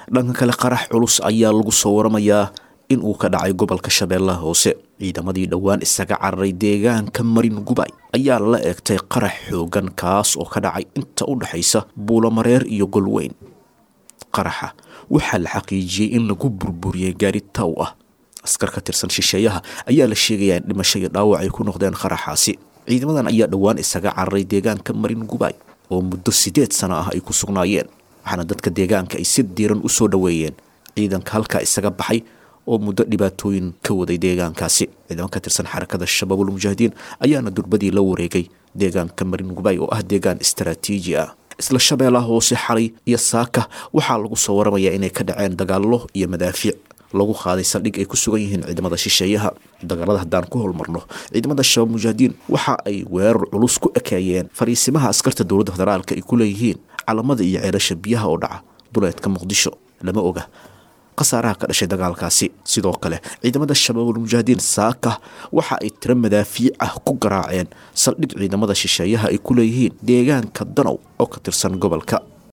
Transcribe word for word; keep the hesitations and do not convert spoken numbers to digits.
dhanka kale qarax culus ayaa lagu soo waramayaa in uu ka dhacay gobolka Shabeellaha Hoose. ciidamadii dhawaan isaga cararay deegaanka Marin Gubay ayaa la eegtay qarax xoogan kaas oo ka dhacay inta u dhaxaysa Buulamareer iyo Golweyn. qaraxa waxaa la xaqiijiyay in lagu burburiyay gaari taw ah. askar ka tirsan shisheeyaha ayaa la sheegay in dhimasho iyo dhaawac ay ku noqdeen qaraxaasi. ciidamadan ayaa dhawaan isaga cararay deegaanka Marin Gubay oo muddo sideed sano ah ay ku sugnaayeen, waxaana dadka deegaanka ay si diiran u soo dhaweeyeen ciidanka halka isaga baxay oo muddo dhibaatooyin ka waday deegaankaasi. ciidan ka tirsan xarakada Shabaabul Mujaahidiin ayaana durbadii la wareegay deegaanka Marin Gubay oo ah deegaan istiraatiiji ah. isla Shabeellaha Hoose xalay iyo saaka waxaa lagu soo waramayaa inay ka dhaceen dagaallo iyo madaafiic lagu qaaday saldhig ay ku sugan yihiin ciidamada shisheeyaha. dagaalada haddaan ku holmarno, ciidamada Shabaab Mujaahidiin waxa ay weerar culus ku ekeeyeen fariisimaha askarta dowladda federaalka ay ku leeyihiin calamada iyo ceelasha biyaha oo dhaca duleedka Muqdisho. lama oga qasaaraha ka dhashay dagaalkaasi. sidoo kale ciidamada Shabaabul Mujaahidiin saaka waxa ay tiro madaafiic ah ku garaaceen saldhig ciidamada shisheeyaha ay ku leeyihiin deegaanka Danow oo ka tirsan gobolka